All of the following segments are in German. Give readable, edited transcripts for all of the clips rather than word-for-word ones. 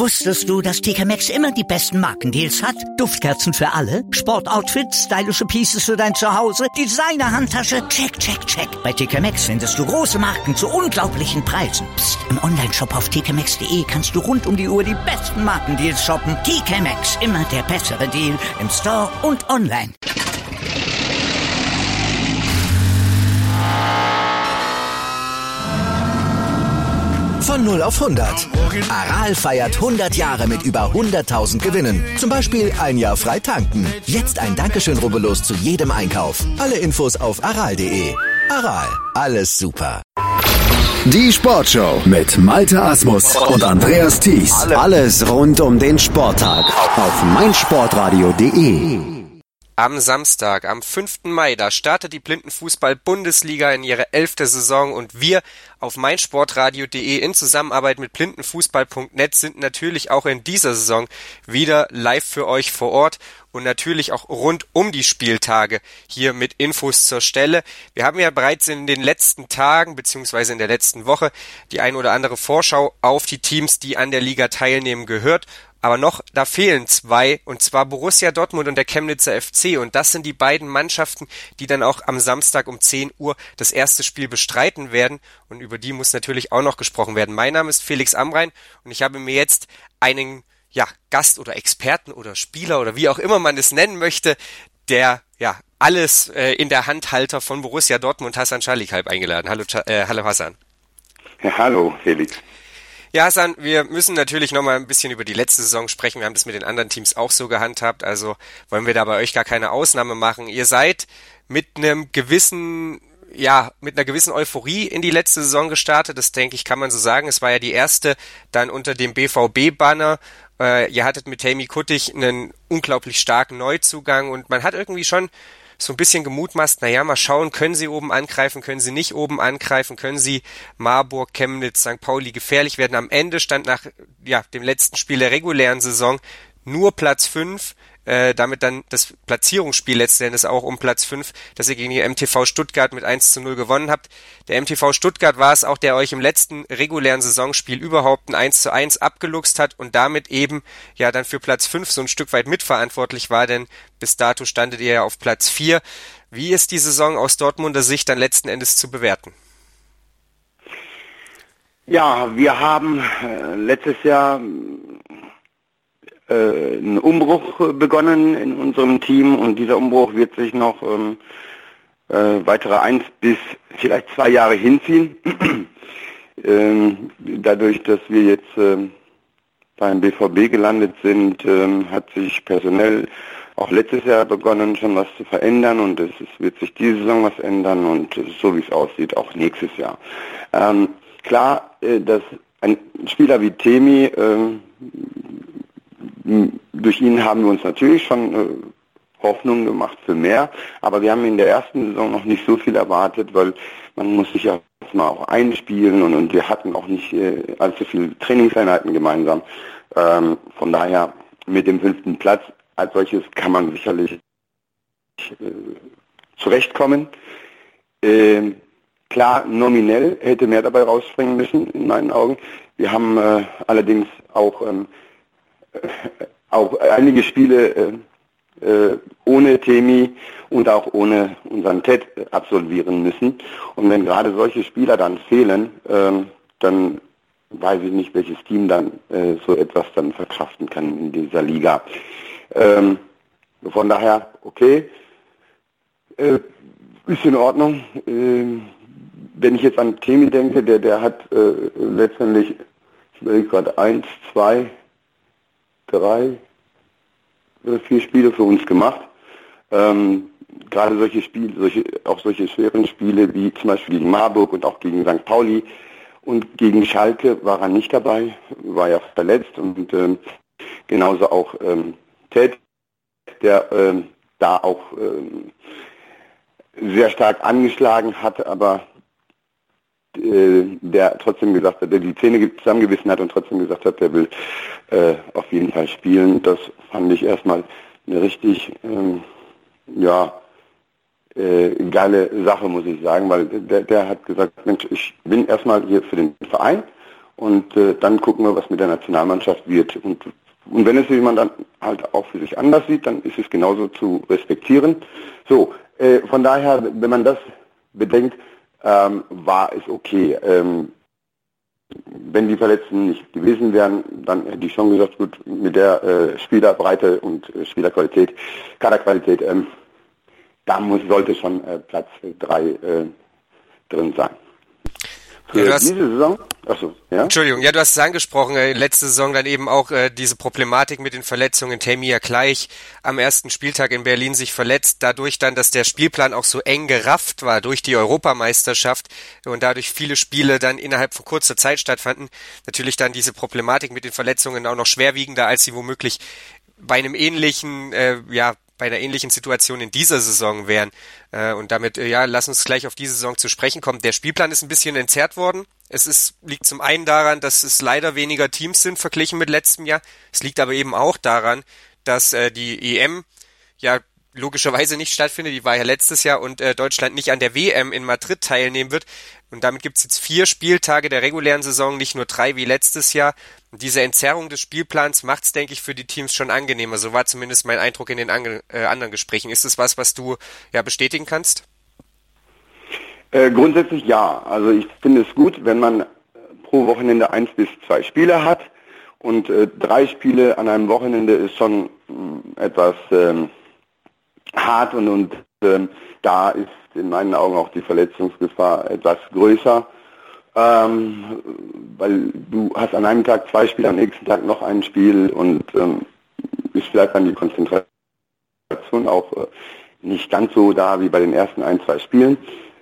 Wusstest du, dass TK Maxx immer die besten Markendeals hat? Duftkerzen für alle, Sportoutfits, stylische Pieces für dein Zuhause, Designer-Handtasche, check, check, check. Bei TK Maxx findest du große Marken zu unglaublichen Preisen. Psst. Im Onlineshop auf tkmaxx.de kannst du rund um die Uhr die besten Markendeals shoppen. TK Maxx, immer der bessere Deal im Store und online. Von 0 auf 100. Aral feiert 100 Jahre mit über 100.000 Gewinnen. Zum Beispiel ein Jahr frei tanken. Jetzt ein Dankeschön, rubbellos zu jedem Einkauf. Alle Infos auf aral.de. Aral, alles super. Die Sportshow mit Malte Asmus und Andreas Thies. Alles rund um den Sporttag auf meinsportradio.de. Am Samstag, am 5. Mai, da startet die Blindenfußball-Bundesliga in ihre 11. Saison und wir auf meinsportradio.de in Zusammenarbeit mit blindenfußball.net sind natürlich auch in dieser Saison wieder live für euch vor Ort und natürlich auch rund um die Spieltage hier mit Infos zur Stelle. Wir haben ja bereits in den letzten Tagen bzw. in der letzten Woche die ein oder andere Vorschau auf die Teams, die an der Liga teilnehmen, gehört. Aber noch, da fehlen zwei, und zwar Borussia Dortmund und der Chemnitzer FC. Und das sind die beiden Mannschaften, die dann auch am Samstag um 10 Uhr das erste Spiel bestreiten werden. Und über die muss natürlich auch noch gesprochen werden. Mein Name ist Felix Amrain und ich habe mir jetzt einen Gast oder Experten oder Spieler oder wie auch immer man es nennen möchte, der alles in der Handhalter von Borussia Dortmund, Hasan Çalhikalp, eingeladen. Hallo Hasan. Ja, hallo Felix. Ja, Hasan, wir müssen natürlich noch mal ein bisschen über die letzte Saison sprechen. Wir haben das mit den anderen Teams auch so gehandhabt, also wollen wir da bei euch gar keine Ausnahme machen. Ihr seid mit einer gewissen Euphorie in die letzte Saison gestartet, das denke ich, kann man so sagen. Es war ja die erste dann unter dem BVB-Banner. Ihr hattet mit Tammy Kuttig einen unglaublich starken Neuzugang und man hat irgendwie schon so ein bisschen gemutmaßt, mal schauen, können sie oben angreifen, können sie nicht oben angreifen, können sie Marburg, Chemnitz, St. Pauli gefährlich werden. Am Ende stand nach dem letzten Spiel der regulären Saison nur Platz 5, damit dann das Platzierungsspiel letzten Endes auch um Platz 5, dass ihr gegen die MTV Stuttgart mit 1:0 gewonnen habt. Der MTV Stuttgart war es auch, der euch im letzten regulären Saisonspiel überhaupt ein 1:1 abgeluchst hat und damit eben dann für Platz 5 so ein Stück weit mitverantwortlich war, denn bis dato standet ihr ja auf Platz 4. Wie ist die Saison aus Dortmunder Sicht dann letzten Endes zu bewerten? Ja, wir haben letztes Jahr einen Umbruch begonnen in unserem Team und dieser Umbruch wird sich noch weitere 1 bis vielleicht 2 Jahre hinziehen. Dadurch, dass wir jetzt beim BVB gelandet sind, hat sich personell auch letztes Jahr begonnen schon was zu verändern und es wird sich diese Saison was ändern und so wie es aussieht auch nächstes Jahr. Klar, dass ein Spieler wie Temi, durch ihn haben wir uns natürlich schon Hoffnung gemacht für mehr, aber wir haben in der ersten Saison noch nicht so viel erwartet, weil man muss sich ja erstmal auch einspielen und wir hatten auch nicht allzu viele Trainingseinheiten gemeinsam. Von daher mit dem 5. Platz als solches kann man sicherlich zurechtkommen. Klar, nominell hätte mehr dabei rausspringen müssen, in meinen Augen. Wir haben allerdings auch einige Spiele ohne Temi und auch ohne unseren Ted absolvieren müssen. Und wenn gerade solche Spieler dann fehlen, dann weiß ich nicht, welches Team dann so etwas dann verkraften kann in dieser Liga. Von daher, okay, ist in Ordnung. Wenn ich jetzt an Temi denke, der hat letztendlich, ich überlege gerade, 1, 2, 3 oder 4 Spiele für uns gemacht. Gerade solche Spiele, solche schweren Spiele wie zum Beispiel gegen Marburg und auch gegen St. Pauli und gegen Schalke war er nicht dabei, war ja verletzt und genauso auch Ted, der da auch sehr stark angeschlagen hat, aber der trotzdem gesagt hat, der die Zähne zusammengebissen hat und trotzdem gesagt hat, der will auf jeden Fall spielen. Das fand ich erstmal eine richtig geile Sache, muss ich sagen, weil der hat gesagt, Mensch, ich bin erstmal hier für den Verein und dann gucken wir, was mit der Nationalmannschaft wird. Und wenn es jemand dann halt auch für sich anders sieht, dann ist es genauso zu respektieren. So, von daher, wenn man das bedenkt, war es okay. Wenn die Verletzten nicht gewesen wären, dann hätte ich schon gesagt, gut, mit der Spielerbreite und Spielerqualität, Kaderqualität, sollte schon Platz 3 drin sein. Für diese Saison? Achso, ja? Entschuldigung, ja, du hast es angesprochen, letzte Saison dann eben auch diese Problematik mit den Verletzungen. Tammy ja gleich am ersten Spieltag in Berlin sich verletzt, dadurch dann, dass der Spielplan auch so eng gerafft war durch die Europameisterschaft und dadurch viele Spiele dann innerhalb von kurzer Zeit stattfanden. Natürlich dann diese Problematik mit den Verletzungen auch noch schwerwiegender, als sie womöglich bei einem ähnlichen, bei einer ähnlichen Situation in dieser Saison wären. Und damit, lass uns gleich auf diese Saison zu sprechen kommen. Der Spielplan ist ein bisschen entzerrt worden. Liegt zum einen daran, dass es leider weniger Teams sind verglichen mit letztem Jahr. Es liegt aber eben auch daran, dass die EM ja logischerweise nicht stattfindet. Die war ja letztes Jahr und Deutschland nicht an der WM in Madrid teilnehmen wird. Und damit gibt es jetzt 4 Spieltage der regulären Saison, nicht nur 3 wie letztes Jahr. Und diese Entzerrung des Spielplans macht es, denke ich, für die Teams schon angenehmer. So war zumindest mein Eindruck in den anderen Gesprächen. Ist das was du bestätigen kannst? Grundsätzlich ja. Also ich finde es gut, wenn man pro Wochenende 1 bis 2 Spiele hat. Und 3 Spiele an einem Wochenende ist schon etwas hart und da ist in meinen Augen auch die Verletzungsgefahr etwas größer, weil du hast an einem Tag 2 Spiele, am nächsten Tag noch ein Spiel und ist vielleicht dann die Konzentration auch nicht ganz so da wie bei den ersten 1-2 Spielen.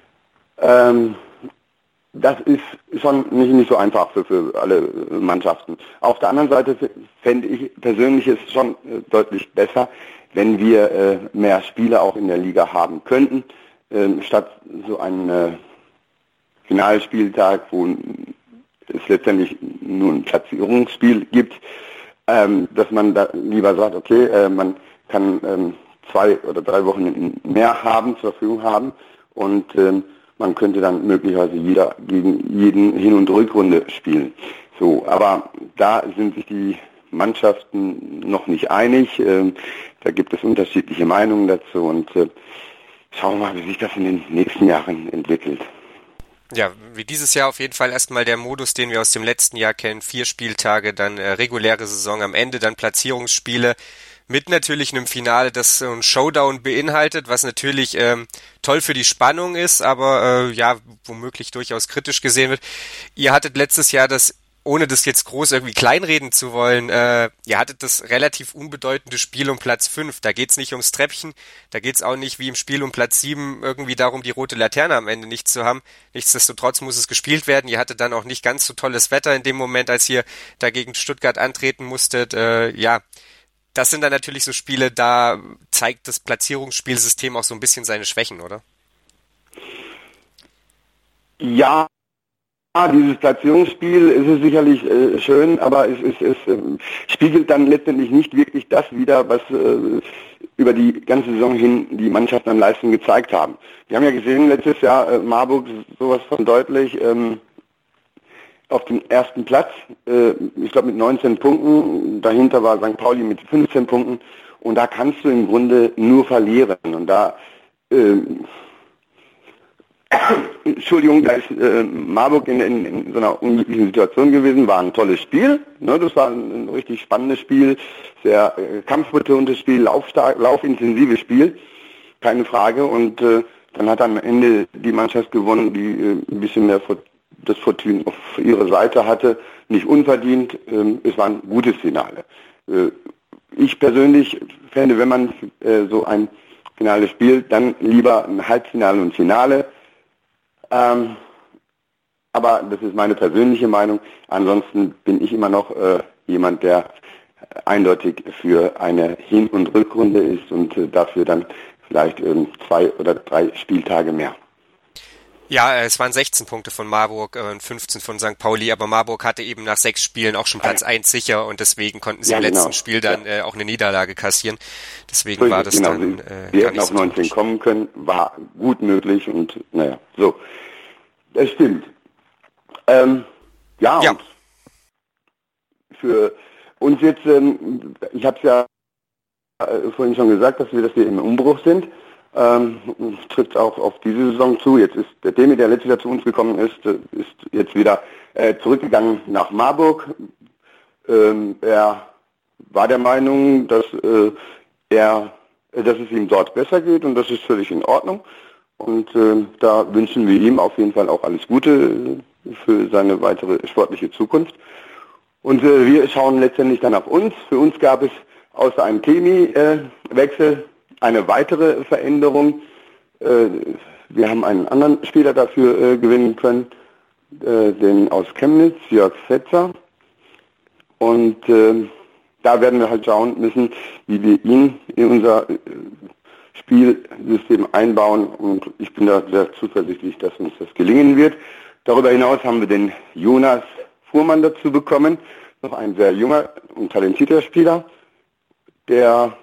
Das ist schon nicht so einfach für alle Mannschaften. Auf der anderen Seite fände ich persönlich es schon deutlich besser, wenn wir mehr Spiele auch in der Liga haben könnten, statt so einen Finalspieltag, wo es letztendlich nur ein Platzierungsspiel gibt, dass man da lieber sagt, okay, man kann 2 oder 3 Wochen mehr haben, zur Verfügung haben und man könnte dann möglicherweise jeder gegen jeden Hin- und Rückrunde spielen. So, aber da sind sich die Mannschaften noch nicht einig. Da gibt es unterschiedliche Meinungen dazu und schauen wir mal, wie sich das in den nächsten Jahren entwickelt. Ja, wie dieses Jahr auf jeden Fall erstmal der Modus, den wir aus dem letzten Jahr kennen. 4 Spieltage, dann reguläre Saison, am Ende dann Platzierungsspiele mit natürlich einem Finale, das so ein Showdown beinhaltet, was natürlich toll für die Spannung ist, aber womöglich durchaus kritisch gesehen wird. Ihr hattet letztes Jahr ohne das jetzt groß irgendwie kleinreden zu wollen, ihr hattet das relativ unbedeutende Spiel um Platz 5. Da geht's nicht ums Treppchen, da geht's auch nicht wie im Spiel um Platz 7 irgendwie darum, die rote Laterne am Ende nicht zu haben. Nichtsdestotrotz muss es gespielt werden. Ihr hattet dann auch nicht ganz so tolles Wetter in dem Moment, als ihr da gegen Stuttgart antreten musstet. Das sind dann natürlich so Spiele, da zeigt das Platzierungsspielsystem auch so ein bisschen seine Schwächen, oder? Ja, dieses Platzierungsspiel ist es sicherlich schön, aber es spiegelt dann letztendlich nicht wirklich das wider, was über die ganze Saison hin die Mannschaften an Leistung gezeigt haben. Wir haben ja gesehen, letztes Jahr Marburg sowas von deutlich auf dem ersten Platz, ich glaube mit 19 Punkten, dahinter war St. Pauli mit 15 Punkten und da kannst du im Grunde nur verlieren und da Entschuldigung, da ist Marburg in so einer unglücklichen Situation gewesen, war ein tolles Spiel, ne, das war ein richtig spannendes Spiel, sehr kampfbetontes Spiel, laufintensives Spiel, keine Frage und dann hat am Ende die Mannschaft gewonnen, die ein bisschen mehr das Fortune auf ihrer Seite hatte, nicht unverdient, es war ein gutes Finale. Ich persönlich fände, wenn man so ein Finale spielt, dann lieber ein Halbfinale und Finale. Aber das ist meine persönliche Meinung. Ansonsten bin ich immer noch jemand, der eindeutig für eine Hin- und Rückrunde ist und dafür dann vielleicht 2 oder 3 Spieltage mehr. Ja, es waren 16 Punkte von Marburg und 15 von St. Pauli, aber Marburg hatte eben nach 6 Spielen auch schon Platz 1 sicher und deswegen konnten sie im letzten Spiel dann auch eine Niederlage kassieren. Deswegen war das dann sie hätten auf 19 kommen können, war gut möglich und naja, so. Das stimmt. Und für uns jetzt, ich habe es ja vorhin schon gesagt, dass wir im Umbruch sind. Trifft auch auf diese Saison zu. Jetzt ist der Demi, der letztes Jahr zu uns gekommen ist jetzt wieder zurückgegangen nach Marburg. Er war der Meinung, dass es ihm dort besser geht, und das ist völlig in Ordnung. Und da wünschen wir ihm auf jeden Fall auch alles Gute für seine weitere sportliche Zukunft. Und wir schauen letztendlich dann auf uns. Für uns gab es außer einem Chemie-Wechsel eine weitere Veränderung. Wir haben einen anderen Spieler dafür gewinnen können, den aus Chemnitz, Jörg Fetzer. Und da werden wir halt schauen müssen, wie wir ihn in unser Spielsystem einbauen. Und ich bin da sehr zuversichtlich, dass uns das gelingen wird. Darüber hinaus haben wir den Jonas Fuhrmann dazu bekommen, noch ein sehr junger und talentierter Spieler, der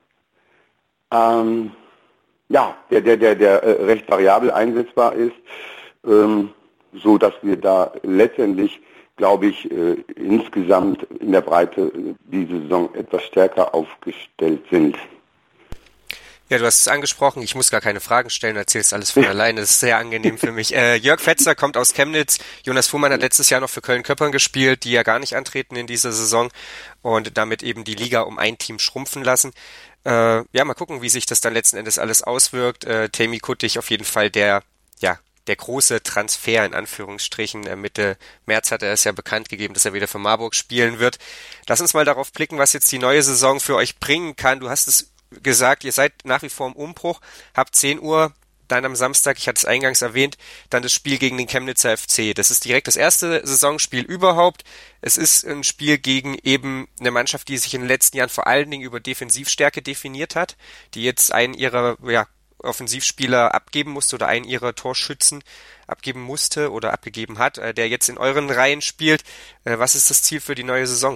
recht variabel einsetzbar ist, so dass wir da letztendlich, glaube ich, insgesamt in der Breite diese Saison etwas stärker aufgestellt sind. Ja, du hast es angesprochen, ich muss gar keine Fragen stellen, erzählst alles von alleine, das ist sehr angenehm für mich. Jörg Fetzer kommt aus Chemnitz, Jonas Fuhrmann hat letztes Jahr noch für Köln-Köppern gespielt, die ja gar nicht antreten in dieser Saison und damit eben die Liga um ein Team schrumpfen lassen. Mal gucken, wie sich das dann letzten Endes alles auswirkt. Temi Kuttig auf jeden Fall der große Transfer in Anführungsstrichen. Mitte März hat er es ja bekannt gegeben, dass er wieder für Marburg spielen wird. Lass uns mal darauf blicken, was jetzt die neue Saison für euch bringen kann. Du hast es gesagt, ihr seid nach wie vor im Umbruch, habt 10 Uhr, dann am Samstag, ich hatte es eingangs erwähnt, dann das Spiel gegen den Chemnitzer FC. Das ist direkt das erste Saisonspiel überhaupt. Es ist ein Spiel gegen eben eine Mannschaft, die sich in den letzten Jahren vor allen Dingen über Defensivstärke definiert hat, die jetzt einen ihrer Offensivspieler abgeben musste oder einen ihrer Torschützen abgeben musste oder abgegeben hat, der jetzt in euren Reihen spielt. Was ist das Ziel für die neue Saison?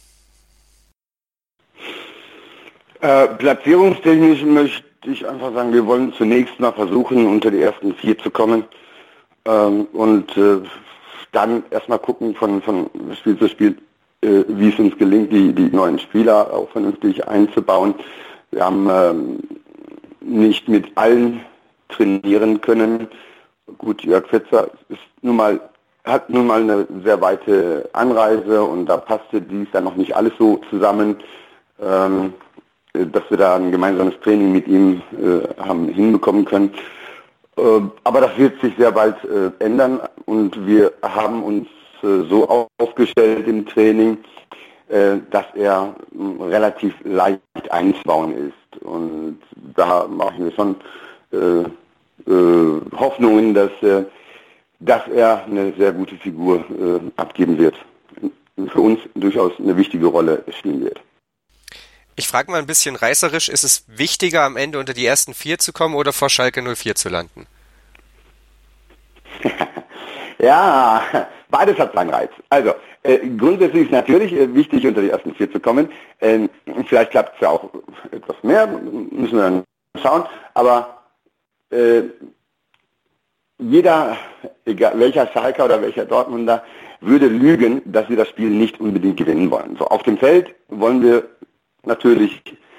Platzierungstechnisch möchte ich einfach sagen, wir wollen zunächst mal versuchen, unter die ersten 4 zu kommen und dann erstmal gucken von Spiel zu Spiel, wie es uns gelingt, die neuen Spieler auch vernünftig einzubauen. Wir haben nicht mit allen trainieren können. Gut, Jörg Fetzer hat nun mal eine sehr weite Anreise und da passte dies dann noch nicht alles so zusammen, dass wir da ein gemeinsames Training mit ihm haben hinbekommen können. Aber das wird sich sehr bald ändern und wir haben uns so aufgestellt im Training, dass er relativ leicht einzubauen ist. Und da machen wir schon Hoffnungen, dass er eine sehr gute Figur abgeben wird. Für uns durchaus eine wichtige Rolle spielen wird. Ich frage mal ein bisschen reißerisch, ist es wichtiger, am Ende unter die ersten 4 zu kommen oder vor Schalke 04 zu landen? Ja, beides hat seinen Reiz. Also, grundsätzlich ist natürlich wichtig, unter die ersten 4 zu kommen. Vielleicht klappt es ja auch etwas mehr, müssen wir dann schauen. Aber jeder, egal welcher Schalker oder welcher Dortmunder, würde lügen, dass wir das Spiel nicht unbedingt gewinnen wollen. So, auf dem Feld wollen wir natürlich,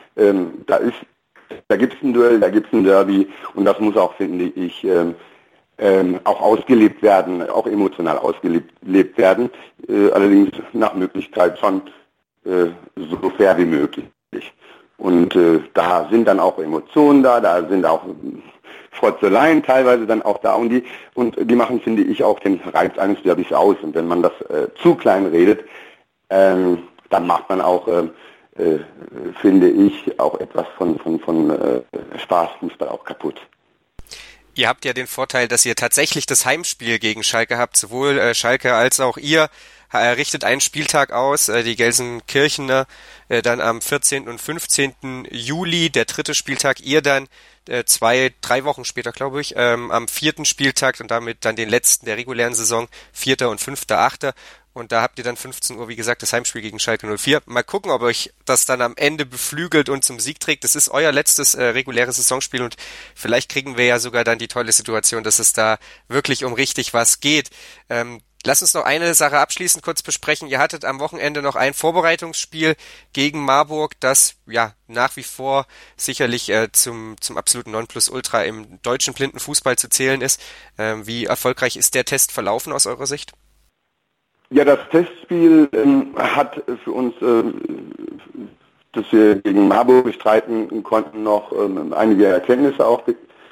da gibt es ein Duell, da gibt es ein Derby und das muss auch, finde ich, auch ausgelebt werden, auch emotional ausgelebt werden, allerdings nach Möglichkeit schon so fair wie möglich. Und da sind dann auch Emotionen da sind auch Frotzeleien teilweise dann auch da und die machen, finde ich, auch den Reiz eines Derbys aus. Und wenn man das zu klein redet, dann macht man auch finde ich, auch etwas von Spaßfußball auch kaputt. Ihr habt ja den Vorteil, dass ihr tatsächlich das Heimspiel gegen Schalke habt. Sowohl Schalke als auch ihr richtet einen Spieltag aus. Die Gelsenkirchener dann am 14. und 15. Juli, der 3. Spieltag. Ihr dann 3 Wochen später, glaube ich, am 4. Spieltag und damit dann den letzten der regulären Saison, 4. und 5.8. Und da habt ihr dann 15 Uhr, wie gesagt, das Heimspiel gegen Schalke 04. Mal gucken, ob euch das dann am Ende beflügelt und zum Sieg trägt. Das ist euer letztes reguläres Saisonspiel und vielleicht kriegen wir ja sogar dann die tolle Situation, dass es da wirklich um richtig was geht. lass uns noch eine Sache abschließend kurz besprechen. Ihr hattet am Wochenende noch ein Vorbereitungsspiel gegen Marburg, das ja nach wie vor sicherlich zum absoluten Nonplusultra im deutschen Blindenfußball zu zählen ist. Wie erfolgreich ist der Test verlaufen aus eurer Sicht? Ja, das Testspiel hat für uns, dass wir gegen Marburg bestreiten konnten, noch einige Erkenntnisse auch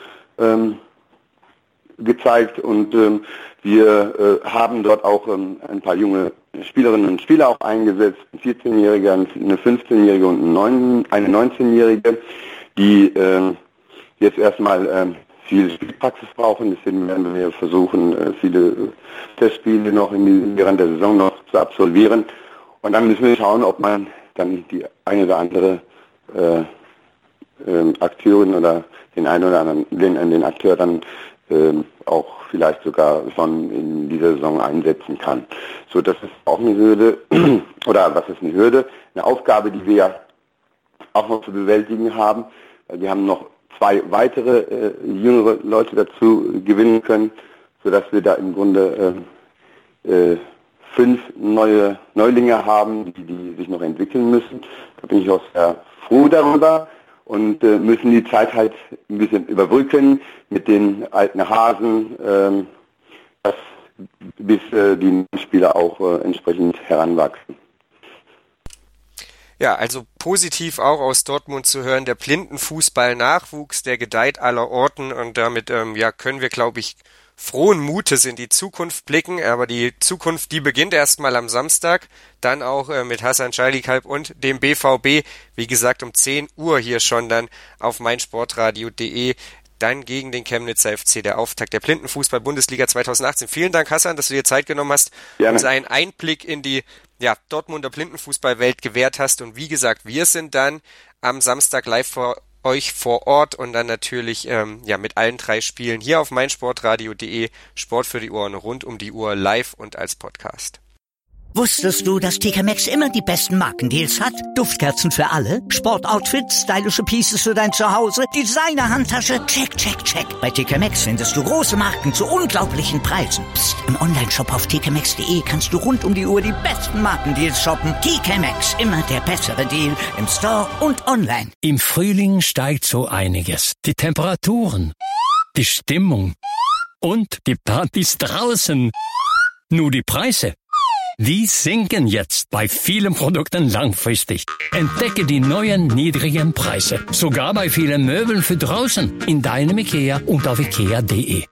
gezeigt, und wir haben dort auch ein paar junge Spielerinnen und Spieler auch eingesetzt, ein 14-Jähriger, eine 15-Jährige und eine 19-Jährige, die jetzt erstmal viel Spielpraxis brauchen. Deswegen werden wir versuchen, viele Testspiele noch während der Saison noch zu absolvieren, und dann müssen wir schauen, ob man dann die eine oder andere Akteurin oder den einen oder anderen den Akteur dann auch vielleicht sogar schon in dieser Saison einsetzen kann. So, das ist auch eine Hürde, oder was ist eine Hürde? Eine Aufgabe, die wir auch noch zu bewältigen haben. Wir haben noch 2 weitere jüngere Leute dazu gewinnen können, sodass wir da im Grunde 5 neue Neulinge haben, die sich noch entwickeln müssen. Da bin ich auch sehr froh darüber, und müssen die Zeit halt ein bisschen überbrücken mit den alten Hasen, bis die Spieler auch entsprechend heranwachsen. Ja, also positiv auch aus Dortmund zu hören, der Blindenfußball-Nachwuchs, der gedeiht aller Orten, und damit können wir, glaube ich, frohen Mutes in die Zukunft blicken, aber die Zukunft, die beginnt erstmal am Samstag, dann auch mit Hasan Schalikalp und dem BVB, wie gesagt um 10 Uhr hier schon dann auf meinsportradio.de, dann gegen den Chemnitzer FC, der Auftakt der Blindenfußball-Bundesliga 2018. Vielen Dank, Hasan, dass du dir Zeit genommen hast, uns einen Einblick in die Dortmunder Blindenfußballwelt gewährt hast, und wie gesagt, wir sind dann am Samstag live vor euch vor Ort und dann natürlich mit allen 3 Spielen hier auf meinsportradio.de, Sport für die Ohren rund um die Uhr, live und als Podcast. Wusstest du, dass TK Maxx immer die besten Markendeals hat? Duftkerzen für alle, Sportoutfits, stylische Pieces für dein Zuhause, Designer-Handtasche, check, check, check. Bei TK Maxx findest du große Marken zu unglaublichen Preisen. Psst. Im Onlineshop auf tkmaxx.de kannst du rund um die Uhr die besten Markendeals shoppen. TK Maxx, immer der bessere Deal im Store und online. Im Frühling steigt so einiges. Die Temperaturen, die Stimmung und die Partys draußen. Nur die Preise, die sinken jetzt bei vielen Produkten langfristig. Entdecke die neuen niedrigen Preise. Sogar bei vielen Möbeln für draußen. In deinem IKEA und auf ikea.de.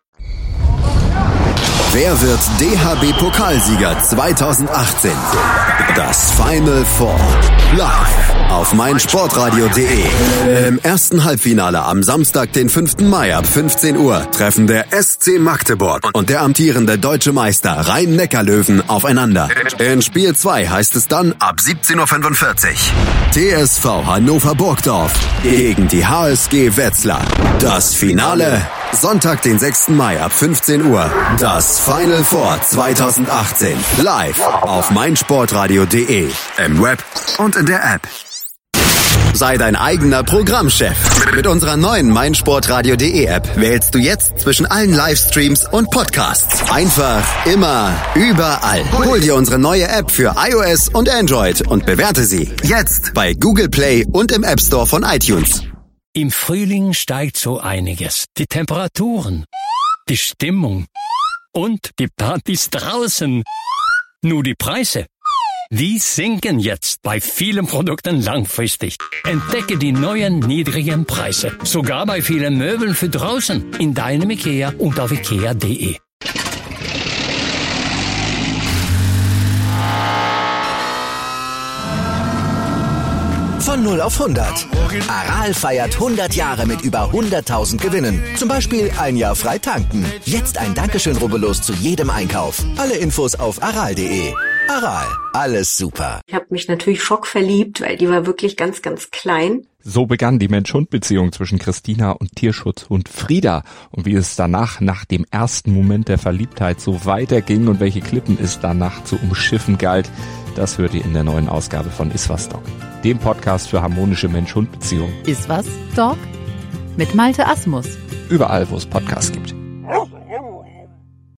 Wer wird DHB-Pokalsieger 2018? Das Final Four. Live auf meinsportradio.de. Im ersten Halbfinale am Samstag, den 5. Mai ab 15 Uhr treffen der SC Magdeburg und der amtierende deutsche Meister Rhein-Neckar-Löwen aufeinander. In Spiel 2 heißt es dann ab 17.45 Uhr TSV Hannover Burgdorf gegen die HSG Wetzlar. Das Finale Sonntag, den 6. Mai ab 15 Uhr. Das Final Four 2018. Live auf meinsportradio.de. Im Web und in der App. Sei dein eigener Programmchef. Mit unserer neuen meinsportradio.de App wählst du jetzt zwischen allen Livestreams und Podcasts. Einfach, immer, überall. Hol dir unsere neue App für iOS und Android und bewerte sie jetzt bei Google Play und im App Store von iTunes. Im Frühling steigt so einiges. Die Temperaturen, die Stimmung und die Partys draußen. Nur die Preise, die sinken jetzt bei vielen Produkten langfristig. Entdecke die neuen niedrigen Preise. Sogar bei vielen Möbeln für draußen. In deinem IKEA und auf ikea.de. Von 0 auf 100. Aral feiert 100 Jahre mit über 100.000 Gewinnen. Zum Beispiel ein Jahr frei tanken. Jetzt ein Dankeschön, rubbellos zu jedem Einkauf. Alle Infos auf aral.de. Aral, alles super. Ich habe mich natürlich schockverliebt, weil die war wirklich ganz, ganz klein. So begann die Mensch-Hund-Beziehung zwischen Christina und Tierschutzhund Frieda. Und wie es danach, nach dem ersten Moment der Verliebtheit, so weiterging und welche Klippen es danach zu umschiffen galt, das hört ihr in der neuen Ausgabe von Iswas Dog, dem Podcast für harmonische Mensch-Hund-Beziehungen. Iswas Dog? Mit Malte Asmus. Überall, wo es Podcasts gibt.